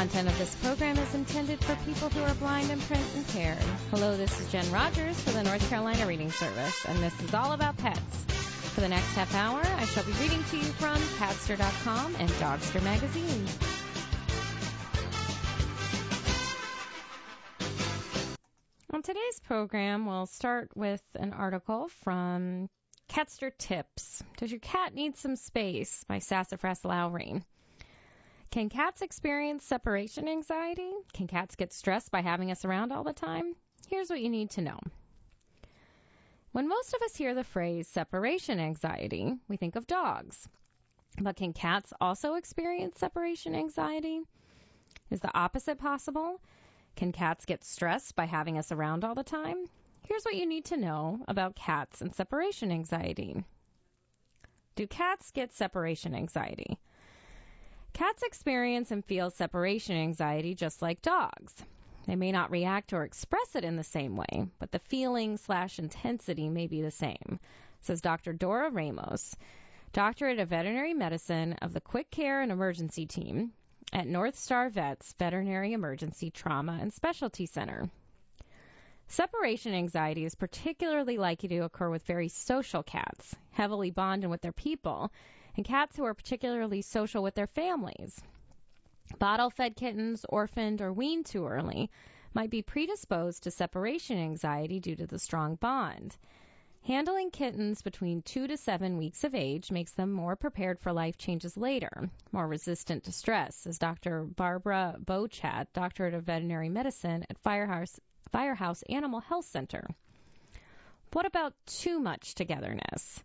content of this program is intended for people who are blind and print impaired. Hello, this is Jen Rogers for the North Carolina Reading Service, and this is all about pets. For the next half hour, I shall be reading to you from Catster.com and Dogster magazine. On today's program, we'll start with an article from Catster Tips. Does your cat need some space? By Sassafras Lowry. Can cats experience separation anxiety? Can cats get stressed by having us around all the time? Here's what you need to know. When most of us hear the phrase separation anxiety, we think of dogs. But can cats also experience separation anxiety? Is the opposite possible? Can cats get stressed by having us around all the time? Here's what you need to know about cats and separation anxiety. Do cats get separation anxiety? Cats experience and feel separation anxiety just like dogs. They may not react or express it in the same way, but the feeling/intensity may be the same, says Dr. Dora Ramos, doctorate of veterinary medicine of the Quick Care and Emergency Team at North Star Vets Veterinary Emergency Trauma and Specialty Center. Separation anxiety is particularly likely to occur with very social cats, heavily bonded with their people, and cats who are particularly social with their families. Bottle-fed kittens, orphaned or weaned too early, might be predisposed to separation anxiety due to the strong bond. Handling kittens between 2 to 7 weeks of age makes them more prepared for life changes later, more resistant to stress, says Dr. Barbara Bochat, doctorate of veterinary medicine at Firehouse Animal Health Center. What about too much togetherness?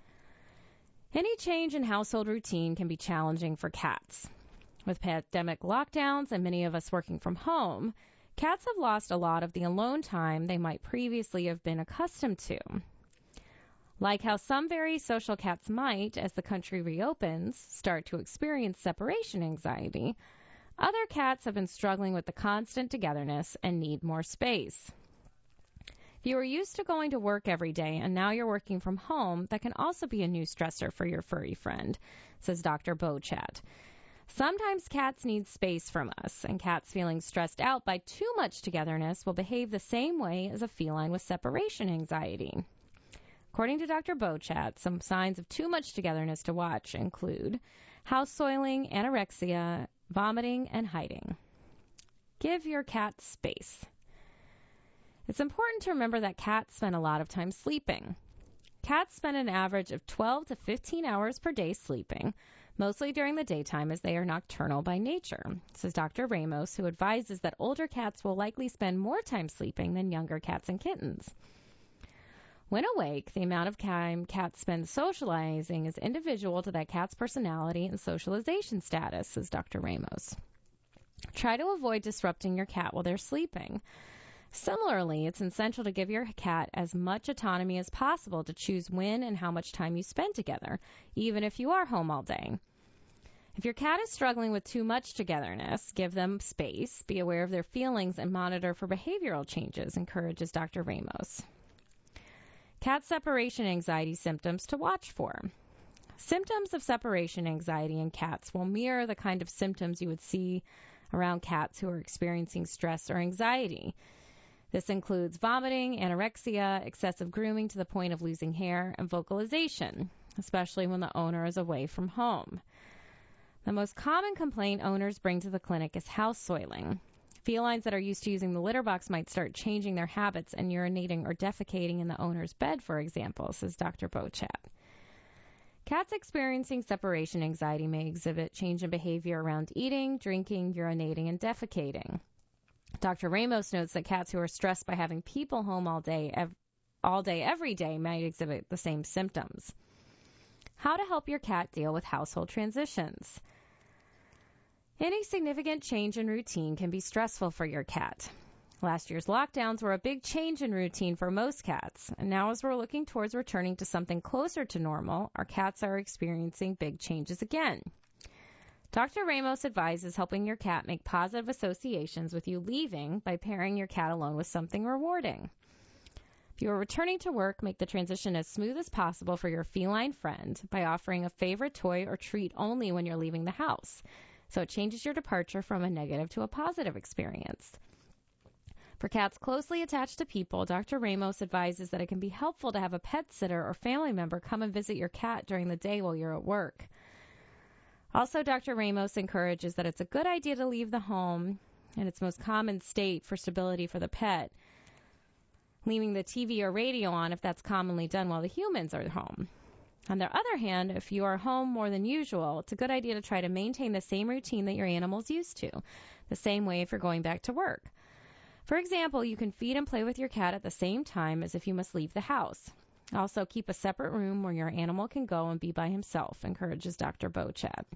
Any change in household routine can be challenging for cats. With pandemic lockdowns and many of us working from home, cats have lost a lot of the alone time they might previously have been accustomed to. Like how some very social cats might, as the country reopens, start to experience separation anxiety, other cats have been struggling with the constant togetherness and need more space. If you are used to going to work every day and now you're working from home, that can also be a new stressor for your furry friend, says Dr. Bochat. Sometimes cats need space from us, and cats feeling stressed out by too much togetherness will behave the same way as a feline with separation anxiety. According to Dr. Bochat, some signs of too much togetherness to watch include house soiling, anorexia, vomiting, and hiding. Give your cat space. It's important to remember that cats spend a lot of time sleeping. Cats spend an average of 12 to 15 hours per day sleeping, mostly during the daytime as they are nocturnal by nature, says Dr. Ramos, who advises that older cats will likely spend more time sleeping than younger cats and kittens. When awake, the amount of time cats spend socializing is individual to that cat's personality and socialization status, says Dr. Ramos. Try to avoid disrupting your cat while they're sleeping. Similarly, it's essential to give your cat as much autonomy as possible to choose when and how much time you spend together, even if you are home all day. If your cat is struggling with too much togetherness, give them space, be aware of their feelings, and monitor for behavioral changes, encourages Dr. Ramos. Cat separation anxiety symptoms to watch for. Symptoms of separation anxiety in cats will mirror the kind of symptoms you would see around cats who are experiencing stress or anxiety. This includes vomiting, anorexia, excessive grooming to the point of losing hair, and vocalization, especially when the owner is away from home. The most common complaint owners bring to the clinic is house soiling. Felines that are used to using the litter box might start changing their habits and urinating or defecating in the owner's bed, for example, says Dr. Bochat. Cats experiencing separation anxiety may exhibit change in behavior around eating, drinking, urinating, and defecating. Dr. Ramos notes that cats who are stressed by having people home all day, every day, might exhibit the same symptoms. How to help your cat deal with household transitions. Any significant change in routine can be stressful for your cat. Last year's lockdowns were a big change in routine for most cats, and now as we're looking towards returning to something closer to normal, our cats are experiencing big changes again. Dr. Ramos advises helping your cat make positive associations with you leaving by pairing your cat alone with something rewarding. If you are returning to work, make the transition as smooth as possible for your feline friend by offering a favorite toy or treat only when you're leaving the house. So it changes your departure from a negative to a positive experience. For cats closely attached to people, Dr. Ramos advises that it can be helpful to have a pet sitter or family member come and visit your cat during the day while you're at work. Also, Dr. Ramos encourages that it's a good idea to leave the home in its most common state for stability for the pet, leaving the TV or radio on if that's commonly done while the humans are home. On the other hand, if you are home more than usual, it's a good idea to try to maintain the same routine that your animal's used to, the same way if you're going back to work. For example, you can feed and play with your cat at the same time as if you must leave the house. Also, keep a separate room where your animal can go and be by himself, encourages Dr. Beauchat.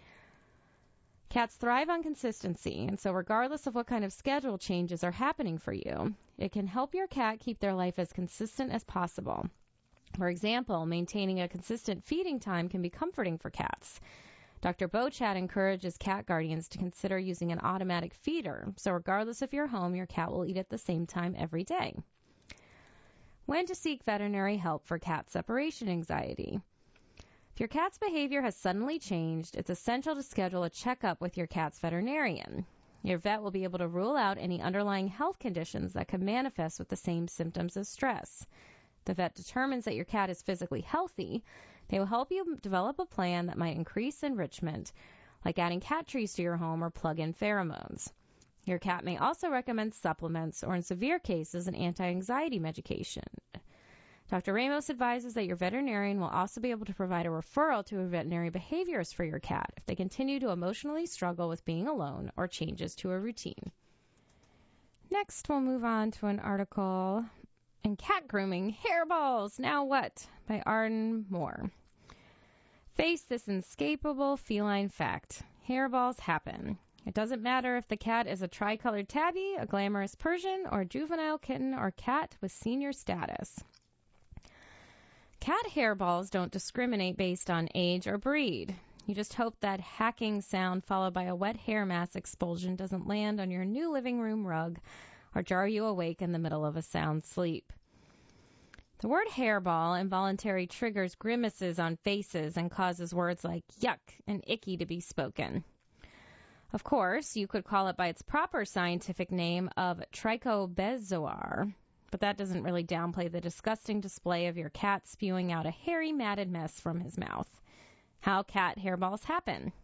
Cats thrive on consistency, and so regardless of what kind of schedule changes are happening for you, it can help your cat keep their life as consistent as possible. For example, maintaining a consistent feeding time can be comforting for cats. Dr. Beauchat encourages cat guardians to consider using an automatic feeder, so regardless if you're home, your cat will eat at the same time every day. When to seek veterinary help for cat separation anxiety. If your cat's behavior has suddenly changed, it's essential to schedule a checkup with your cat's veterinarian. Your vet will be able to rule out any underlying health conditions that could manifest with the same symptoms as stress. The vet determines that your cat is physically healthy. They will help you develop a plan that might increase enrichment, like adding cat trees to your home or plug-in pheromones. Your cat may also recommend supplements or, in severe cases, an anti-anxiety medication. Dr. Ramos advises that your veterinarian will also be able to provide a referral to a veterinary behaviorist for your cat if they continue to emotionally struggle with being alone or changes to a routine. Next, we'll move on to an article in Cat Grooming, Hairballs, Now What? By Arden Moore. Face this inescapable feline fact. Hairballs happen. It doesn't matter if the cat is a tricolored tabby, a glamorous Persian, or a juvenile kitten or cat with senior status. Cat hairballs don't discriminate based on age or breed. You just hope that hacking sound followed by a wet hair mass expulsion doesn't land on your new living room rug or jar you awake in the middle of a sound sleep. The word hairball involuntarily triggers grimaces on faces and causes words like yuck and icky to be spoken. Of course, you could call it by its proper scientific name of trichobezoar, but that doesn't really downplay the disgusting display of your cat spewing out a hairy, matted mess from his mouth. How cat hairballs happen.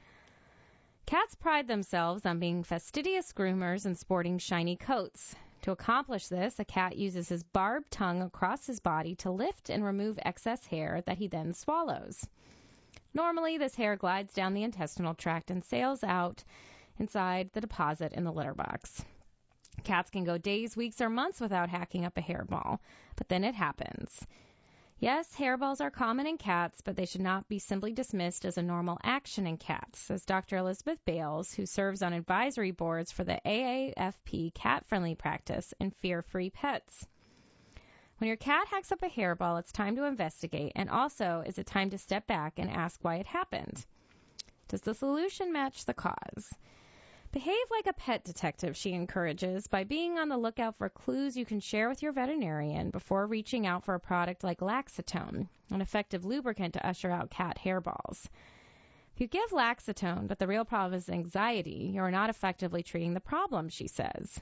Cats pride themselves on being fastidious groomers and sporting shiny coats. To accomplish this, a cat uses his barbed tongue across his body to lift and remove excess hair that he then swallows. Normally, this hair glides down the intestinal tract and sails out inside the deposit in the litter box. Cats can go days, weeks, or months without hacking up a hairball, but then it happens. Yes, hairballs are common in cats, but they should not be simply dismissed as a normal action in cats, says Dr. Elizabeth Bales, who serves on advisory boards for the AAFP cat-friendly practice and Fear-Free Pets. When your cat hacks up a hairball, it's time to investigate, and also is it time to step back and ask why it happened. Does the solution match the cause? Behave like a pet detective, she encourages, by being on the lookout for clues you can share with your veterinarian before reaching out for a product like Laxatone, an effective lubricant to usher out cat hairballs. If you give Laxatone, but the real problem is anxiety, you are not effectively treating the problem, she says.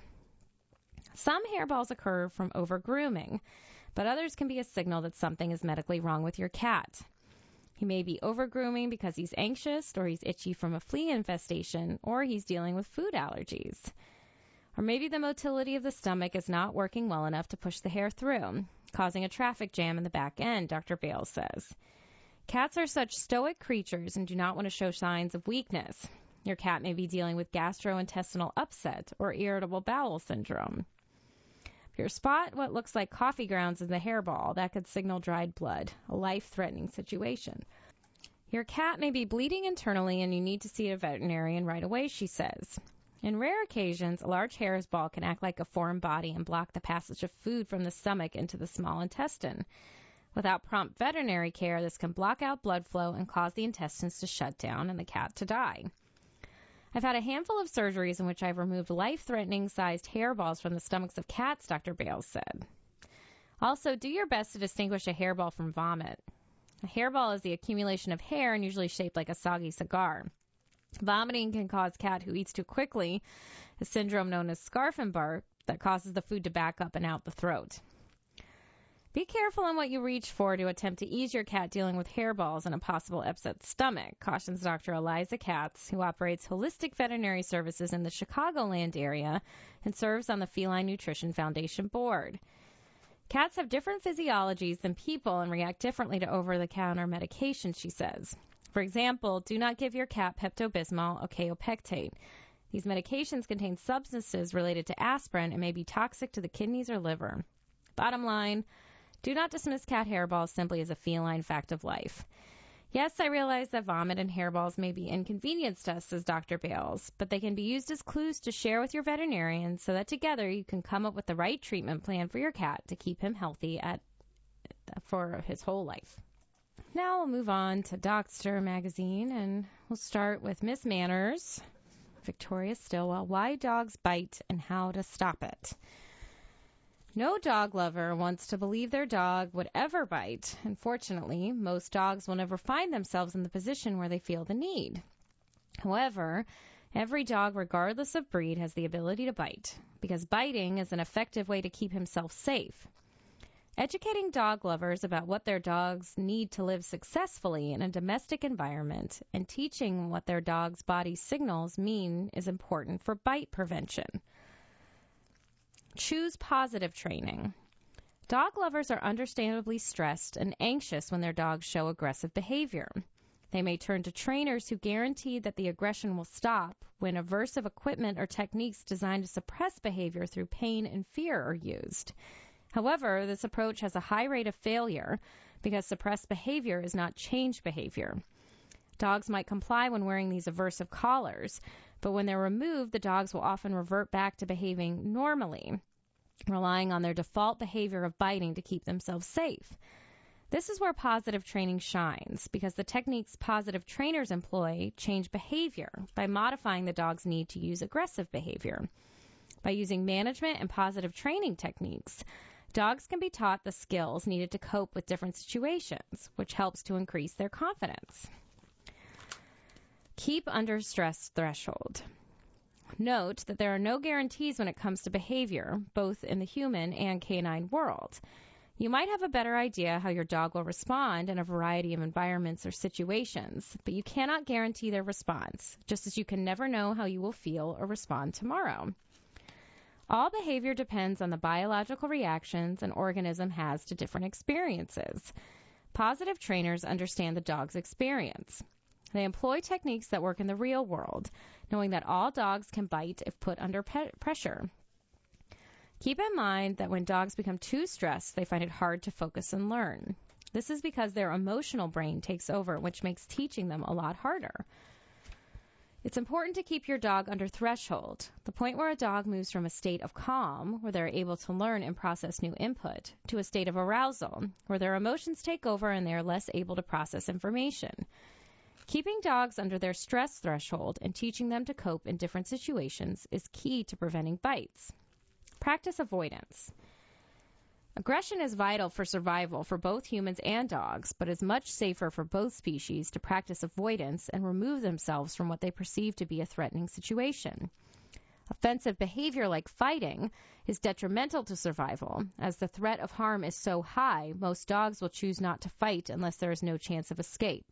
Some hairballs occur from over-grooming, but others can be a signal that something is medically wrong with your cat. He may be over-grooming because he's anxious, or he's itchy from a flea infestation, or he's dealing with food allergies. Or maybe the motility of the stomach is not working well enough to push the hair through, causing a traffic jam in the back end, Dr. Bales says. Cats are such stoic creatures and do not want to show signs of weakness. Your cat may be dealing with gastrointestinal upset or irritable bowel syndrome. If you spot what looks like coffee grounds in the hairball, that could signal dried blood, a life-threatening situation. Your cat may be bleeding internally and you need to see a veterinarian right away, she says. In rare occasions, a large hairball can act like a foreign body and block the passage of food from the stomach into the small intestine. Without prompt veterinary care, this can block out blood flow and cause the intestines to shut down and the cat to die. I've had a handful of surgeries in which I've removed life-threatening sized hairballs from the stomachs of cats, Dr. Bales said. Also, do your best to distinguish a hairball from vomit. A hairball is the accumulation of hair and usually shaped like a soggy cigar. Vomiting can cause cat who eats too quickly a syndrome known as scarf and bark that causes the food to back up and out the throat. Be careful in what you reach for to attempt to ease your cat dealing with hairballs and a possible upset stomach, cautions Dr. Eliza Katz, who operates holistic veterinary services in the Chicagoland area and serves on the Feline Nutrition Foundation board. Cats have different physiologies than people and react differently to over-the-counter medication, she says. For example, do not give your cat Pepto-Bismol or kaopectate. These medications contain substances related to aspirin and may be toxic to the kidneys or liver. Bottom line, do not dismiss cat hairballs simply as a feline fact of life. Yes, I realize that vomit and hairballs may be inconvenience to us, says Dr. Bales, but they can be used as clues to share with your veterinarian so that together you can come up with the right treatment plan for your cat to keep him healthy for his whole life. Now we'll move on to Dogster magazine, and we'll start with Miss Manners, Victoria Stilwell, Why Dogs Bite and How to Stop It. No dog lover wants to believe their dog would ever bite. Unfortunately, most dogs will never find themselves in the position where they feel the need. However, every dog, regardless of breed, has the ability to bite, because biting is an effective way to keep himself safe. Educating dog lovers about what their dogs need to live successfully in a domestic environment and teaching what their dog's body signals mean is important for bite prevention. Choose positive training. Dog lovers are understandably stressed and anxious when their dogs show aggressive behavior. They may turn to trainers who guarantee that the aggression will stop when aversive equipment or techniques designed to suppress behavior through pain and fear are used. However, this approach has a high rate of failure because suppressed behavior is not changed behavior. Dogs might comply when wearing these aversive collars, but when they're removed, the dogs will often revert back to behaving normally, relying on their default behavior of biting to keep themselves safe. This is where positive training shines, because the techniques positive trainers employ change behavior by modifying the dog's need to use aggressive behavior. By using management and positive training techniques, dogs can be taught the skills needed to cope with different situations, which helps to increase their confidence. Keep under stress threshold. Note that there are no guarantees when it comes to behavior, both in the human and canine world. You might have a better idea how your dog will respond in a variety of environments or situations, but you cannot guarantee their response, just as you can never know how you will feel or respond tomorrow. All behavior depends on the biological reactions an organism has to different experiences. Positive trainers understand the dog's experience. They employ techniques that work in the real world, knowing that all dogs can bite if put under pressure. Keep in mind that when dogs become too stressed, they find it hard to focus and learn. This is because their emotional brain takes over, which makes teaching them a lot harder. It's important to keep your dog under threshold, the point where a dog moves from a state of calm, where they're able to learn and process new input, to a state of arousal, where their emotions take over and they are less able to process information. Keeping dogs under their stress threshold and teaching them to cope in different situations is key to preventing bites. Practice avoidance. Aggression is vital for survival for both humans and dogs, but is much safer for both species to practice avoidance and remove themselves from what they perceive to be a threatening situation. Offensive behavior like fighting is detrimental to survival. As the threat of harm is so high, most dogs will choose not to fight unless there is no chance of escape.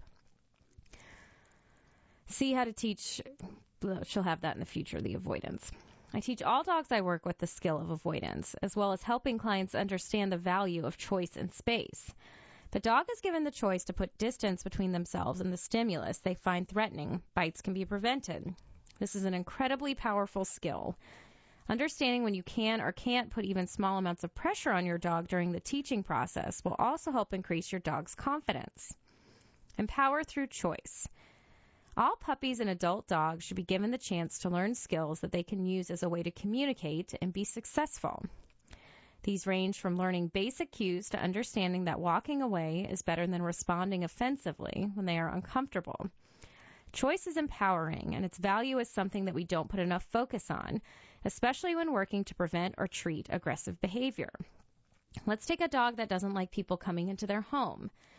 See how to teach, she'll have that in the future, the avoidance. I teach all dogs I work with the skill of avoidance, as well as helping clients understand the value of choice and space. The dog is given the choice to put distance between themselves and the stimulus they find threatening. Bites can be prevented. This is an incredibly powerful skill. Understanding when you can or can't put even small amounts of pressure on your dog during the teaching process will also help increase your dog's confidence. Empower through choice. All puppies and adult dogs should be given the chance to learn skills that they can use as a way to communicate and be successful. These range from learning basic cues to understanding that walking away is better than responding offensively when they are uncomfortable. Choice is empowering, and its value is something that we don't put enough focus on, especially when working to prevent or treat aggressive behavior. Let's take a dog that doesn't like people coming into their home.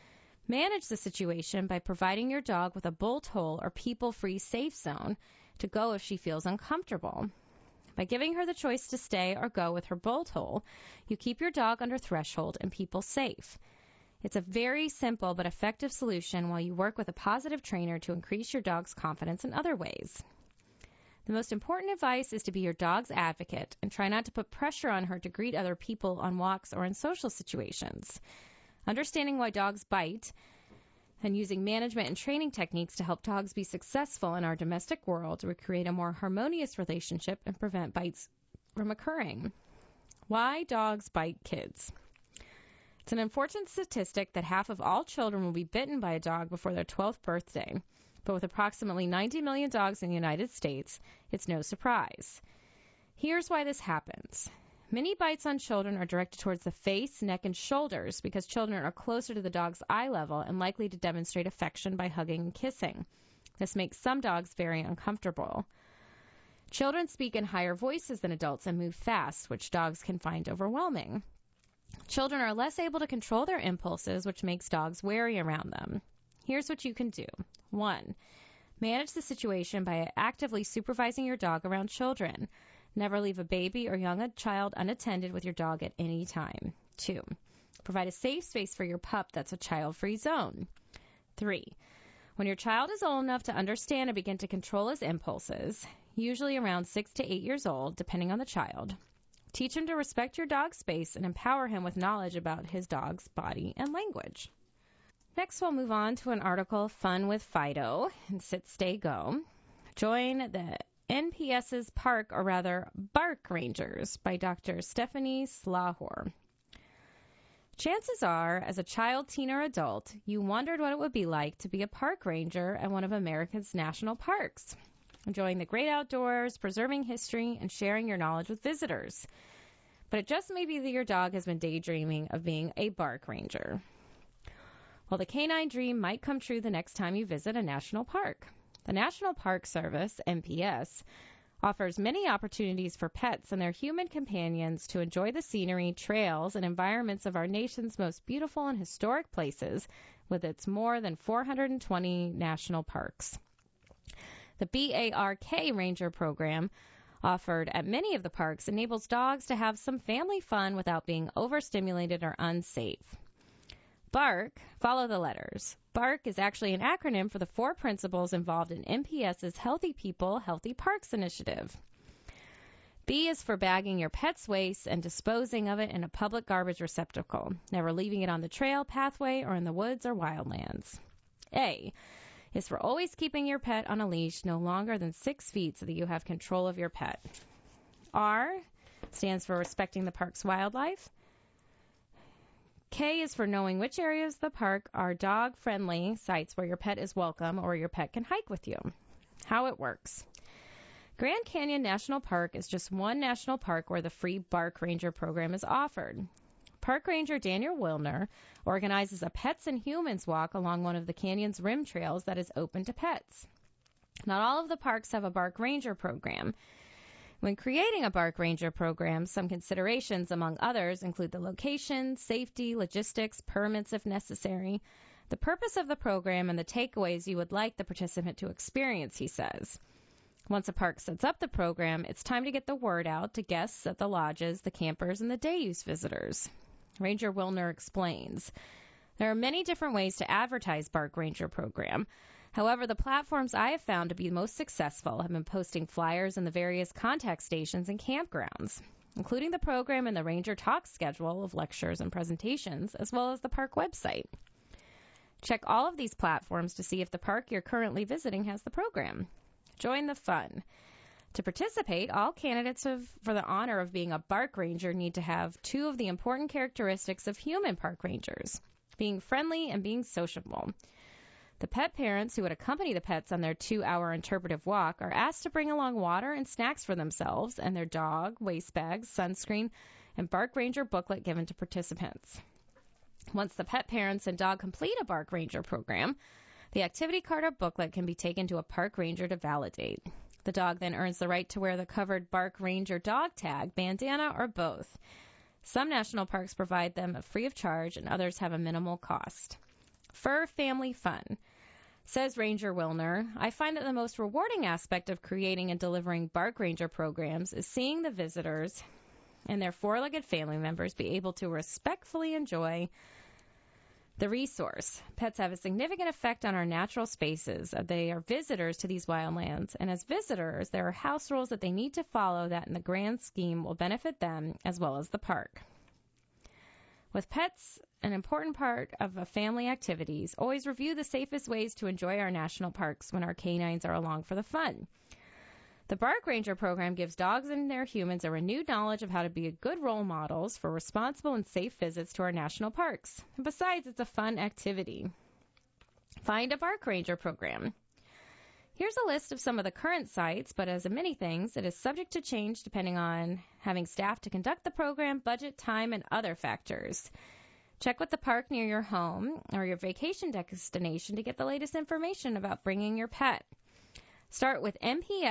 Manage the situation by providing your dog with a bolt hole or people-free safe zone to go if she feels uncomfortable. By giving her the choice to stay or go with her bolt hole, you keep your dog under threshold and people safe. It's a very simple but effective solution while you work with a positive trainer to increase your dog's confidence in other ways. The most important advice is to be your dog's advocate and try not to put pressure on her to greet other people on walks or in social situations. Understanding why dogs bite and using management and training techniques to help dogs be successful in our domestic world would create a more harmonious relationship and prevent bites from occurring. Why dogs bite kids? It's an unfortunate statistic that half of all children will be bitten by a dog before their 12th birthday. But with approximately 90 million dogs in the United States, it's no surprise. Here's why this happens. Many bites on children are directed towards the face, neck, and shoulders because children are closer to the dog's eye level and likely to demonstrate affection by hugging and kissing. This makes some dogs very uncomfortable. Children speak in higher voices than adults and move fast, which dogs can find overwhelming. Children are less able to control their impulses, which makes dogs wary around them. Here's what you can do. 1. Manage the situation by actively supervising your dog around children. Never leave a baby or young child unattended with your dog at any time. 2. Provide a safe space for your pup that's a child-free zone. 3. When your child is old enough to understand and begin to control his impulses, usually around 6 to 8 years old, depending on the child, teach him to respect your dog's space and empower him with knowledge about his dog's body and language. Next, we'll move on to an article, Fun with Fido, and Sit, Stay, Go. Join the NPS's Park, or rather Bark Rangers, by Dr. Stephanie Slahor. Chances are, as a child, teen, or adult, you wondered what it would be like to be a park ranger at one of America's national parks, enjoying the great outdoors, preserving history, and sharing your knowledge with visitors. But it just may be that your dog has been daydreaming of being a bark ranger. Well, the canine dream might come true the next time you visit a national park. The National Park Service, NPS, offers many opportunities for pets and their human companions to enjoy the scenery, trails, and environments of our nation's most beautiful and historic places with its more than 420 national parks. The BARK Ranger program offered at many of the parks enables dogs to have some family fun without being overstimulated or unsafe. BARK, follow the letters. BARK is actually an acronym for the 4 principles involved in NPS's Healthy People, Healthy Parks initiative. B is for bagging your pet's waste and disposing of it in a public garbage receptacle, never leaving it on the trail, pathway, or in the woods or wildlands. A is for always keeping your pet on a leash no longer than 6 feet so that you have control of your pet. R stands for respecting the park's wildlife. K is for knowing which areas of the park are dog-friendly sites where your pet is welcome or your pet can hike with you. How it works. Grand Canyon National Park is just one national park where the free Bark Ranger program is offered. Park Ranger Daniel Wilner organizes a Pets and Humans walk along one of the canyon's rim trails that is open to pets. Not all of the parks have a Bark Ranger program. When creating a Bark Ranger program, some considerations, among others, include the location, safety, logistics, permits if necessary, the purpose of the program, and the takeaways you would like the participant to experience, he says. Once a park sets up the program, it's time to get the word out to guests at the lodges, the campers, and the day-use visitors. Ranger Wilner explains, there are many different ways to advertise Bark Ranger program. However, the platforms I have found to be most successful have been posting flyers in the various contact stations and campgrounds, including the program and the Ranger Talk schedule of lectures and presentations, as well as the park website. Check all of these platforms to see if the park you're currently visiting has the program. Join the fun. To participate, all candidates for the honor of being a Bark Ranger need to have 2 of the important characteristics of human park rangers, being friendly and being sociable. The pet parents who would accompany the pets on their 2-hour interpretive walk are asked to bring along water and snacks for themselves and their dog, waste bags, sunscreen, and Bark Ranger booklet given to participants. Once the pet parents and dog complete a Bark Ranger program, the activity card or booklet can be taken to a park ranger to validate. The dog then earns the right to wear the covered Bark Ranger dog tag, bandana, or both. Some national parks provide them free of charge and others have a minimal cost. Fur family fun. Says Ranger Wilner, I find that the most rewarding aspect of creating and delivering Bark Ranger programs is seeing the visitors and their four-legged family members be able to respectfully enjoy the resource. Pets have a significant effect on our natural spaces. They are visitors to these wildlands, and as visitors, there are house rules that they need to follow that in the grand scheme will benefit them as well as the park. With pets, an important part of a family activities, always review the safest ways to enjoy our national parks when our canines are along for the fun. The Bark Ranger program gives dogs and their humans a renewed knowledge of how to be good role models for responsible and safe visits to our national parks. And besides, it's a fun activity. Find a Bark Ranger program. Here's a list of some of the current sites, but as in many things, it is subject to change depending on having staff to conduct the program, budget, time, and other factors. Check with the park near your home or your vacation destination to get the latest information about bringing your pet. Start with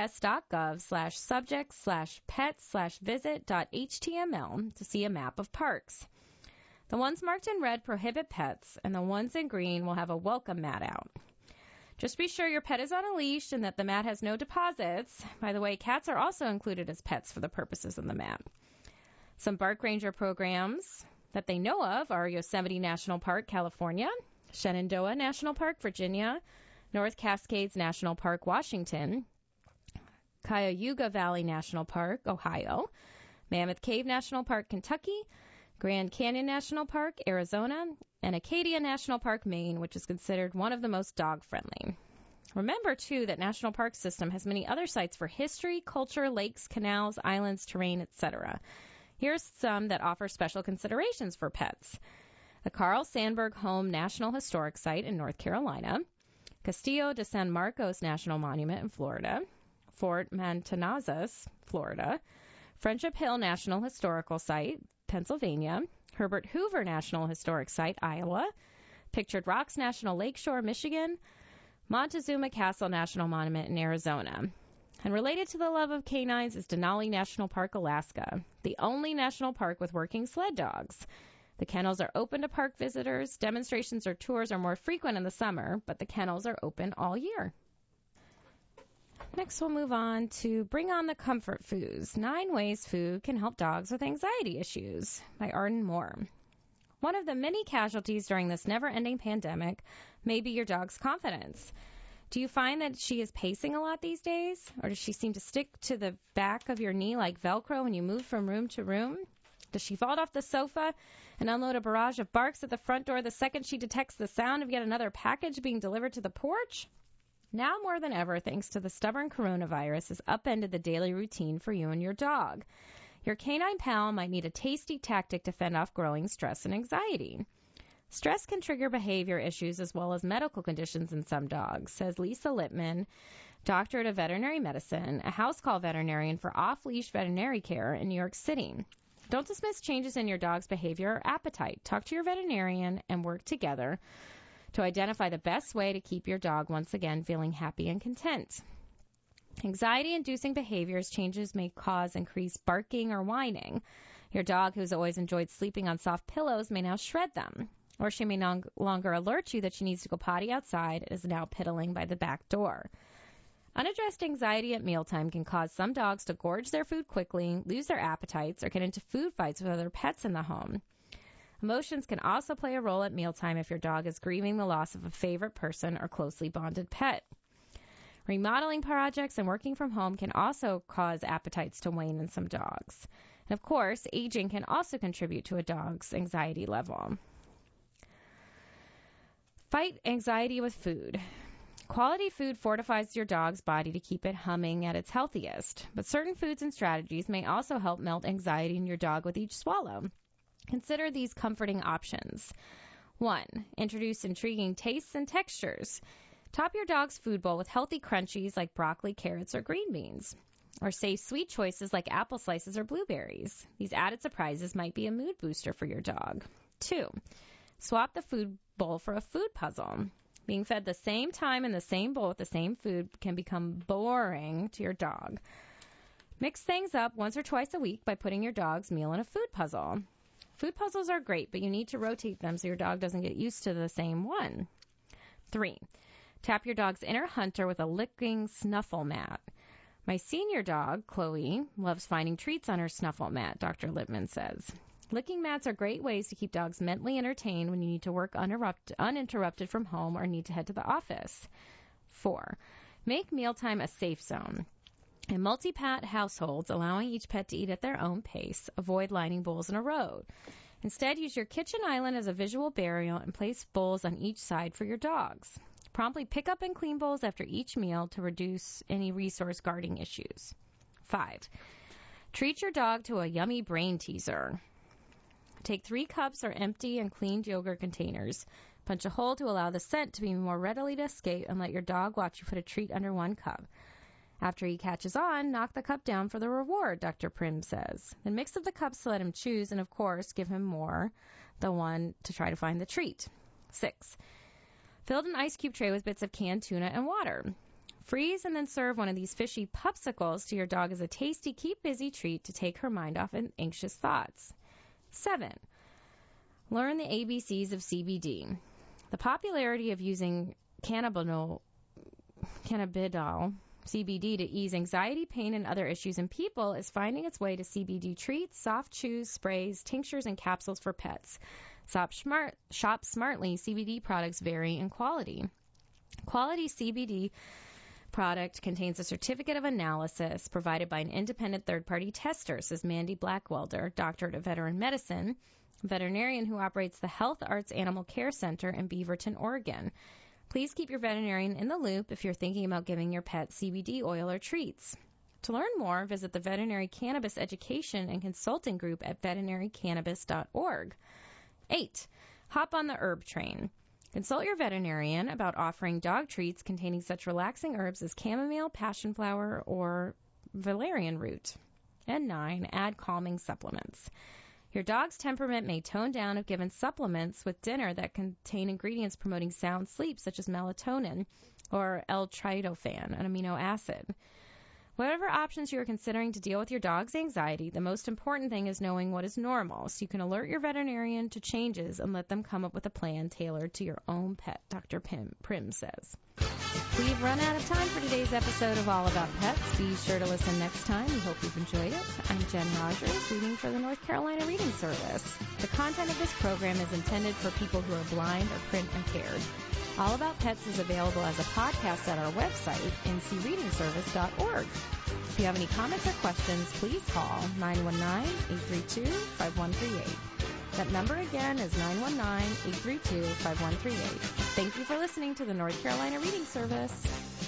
mps.gov/subject/pet/visit.html to see a map of parks. The ones marked in red prohibit pets, and the ones in green will have a welcome mat out. Just be sure your pet is on a leash and that the mat has no deposits. By the way, cats are also included as pets for the purposes of the mat. Some Bark Ranger programs that they know of are Yosemite National Park, California, Shenandoah National Park, Virginia, North Cascades National Park, Washington, Cuyahoga Valley National Park, Ohio, Mammoth Cave National Park, Kentucky, Grand Canyon National Park, Arizona, and Acadia National Park, Maine, which is considered one of the most dog-friendly. Remember, too, that National Park System has many other sites for history, culture, lakes, canals, islands, terrain, etc. Here's some that offer special considerations for pets. The Carl Sandburg Home National Historic Site in North Carolina, Castillo de San Marcos National Monument in Florida, Fort Matanzas, Florida, Friendship Hill National Historical Site, Pennsylvania, Herbert Hoover National Historic Site, Iowa, Pictured Rocks National Lakeshore, Michigan, Montezuma Castle National Monument in Arizona. And related to the love of canines is Denali National Park, Alaska, the only national park with working sled dogs. The kennels are open to park visitors. Demonstrations or tours are more frequent in the summer, but the kennels are open all year. Next, we'll move on to Bring on the Comfort Foods, 9 Ways Food Can Help Dogs with Anxiety Issues by Arden Moore. One of the many casualties during this never-ending pandemic may be your dog's confidence. Do you find that she is pacing a lot these days? Or does she seem to stick to the back of your knee like Velcro when you move from room to room? Does she fall off the sofa and unload a barrage of barks at the front door the second she detects the sound of yet another package being delivered to the porch? Now more than ever, thanks to the stubborn coronavirus, has upended the daily routine for you and your dog. Your canine pal might need a tasty tactic to fend off growing stress and anxiety. Stress can trigger behavior issues as well as medical conditions in some dogs, says Lisa Littman, doctorate of veterinary medicine, a house call veterinarian for off-leash veterinary care in New York City. Don't dismiss changes in your dog's behavior or appetite. Talk to your veterinarian and work together to identify the best way to keep your dog once again feeling happy and content. Anxiety-inducing behaviors changes may cause increased barking or whining. Your dog, who's always enjoyed sleeping on soft pillows, may now shred them. Or she may no longer alert you that she needs to go potty outside and is now piddling by the back door. Unaddressed anxiety at mealtime can cause some dogs to gorge their food quickly, lose their appetites, or get into food fights with other pets in the home. Emotions can also play a role at mealtime if your dog is grieving the loss of a favorite person or closely bonded pet. Remodeling projects and working from home can also cause appetites to wane in some dogs. And of course, aging can also contribute to a dog's anxiety level. Fight anxiety with food. Quality food fortifies your dog's body to keep it humming at its healthiest, but certain foods and strategies may also help melt anxiety in your dog with each swallow. Consider these comforting options. 1. Introduce intriguing tastes and textures. Top your dog's food bowl with healthy crunchies like broccoli, carrots, or green beans. Or save sweet choices like apple slices or blueberries. These added surprises might be a mood booster for your dog. 2. Swap the food bowl for a food puzzle. Being fed the same time in the same bowl with the same food can become boring to your dog. Mix things up once or twice a week by putting your dog's meal in a food puzzle. Food puzzles are great, but you need to rotate them so your dog doesn't get used to the same one. 3. Tap your dog's inner hunter with a licking snuffle mat. My senior dog, Chloe, loves finding treats on her snuffle mat, Dr. Lippman says. Licking mats are great ways to keep dogs mentally entertained when you need to work uninterrupted from home or need to head to the office. 4. Make mealtime a safe zone. In multi-pet households, allowing each pet to eat at their own pace, avoid lining bowls in a row. Instead, use your kitchen island as a visual barrier and place bowls on each side for your dogs. Promptly pick up and clean bowls after each meal to reduce any resource guarding issues. 5. Treat your dog to a yummy brain teaser. Take 3 cups or empty and cleaned yogurt containers. Punch a hole to allow the scent to be more readily to escape and let your dog watch you put a treat under 1 cup. After he catches on, knock the cup down for the reward, Dr. Prim says. Then mix up the cups to let him choose and, of course, give him more, the one to try to find the treat. 6. Fill an ice cube tray with bits of canned tuna and water. Freeze and then serve one of these fishy popsicles to your dog as a tasty, keep-busy treat to take her mind off anxious thoughts. 7. Learn the ABCs of CBD. The popularity of using cannabidiol, CBD, to ease anxiety, pain, and other issues in people is finding its way to CBD treats, soft chews, sprays, tinctures, and capsules for pets. Shop smartly. CBD products vary in quality. Quality CBD product contains a certificate of analysis provided by an independent third-party tester, says Mandy Blackwelder, doctorate of veteran medicine, veterinarian who operates the Health Arts Animal Care Center in Beaverton, Oregon. Please keep your veterinarian in the loop if you're thinking about giving your pet CBD oil or treats. To learn more, visit the Veterinary Cannabis Education and Consulting Group at veterinarycannabis.org. 8. Hop on the herb train. Consult your veterinarian about offering dog treats containing such relaxing herbs as chamomile, passion flower, or valerian root. And 9. Add calming supplements. Your dog's temperament may tone down if given supplements with dinner that contain ingredients promoting sound sleep, such as melatonin or L-tryptophan, an amino acid. Whatever options you are considering to deal with your dog's anxiety, the most important thing is knowing what is normal, so you can alert your veterinarian to changes and let them come up with a plan tailored to your own pet, Dr. Prim says. We've run out of time for today's episode of All About Pets. Be sure to listen next time. We hope you've enjoyed it. I'm Jen Rogers, reading for the North Carolina Reading Service. The content of this program is intended for people who are blind or print impaired. All About Pets is available as a podcast at our website, ncreadingservice.org. If you have any comments or questions, please call 919-832-5138. That number again is 919-832-5138. Thank you for listening to the North Carolina Reading Service.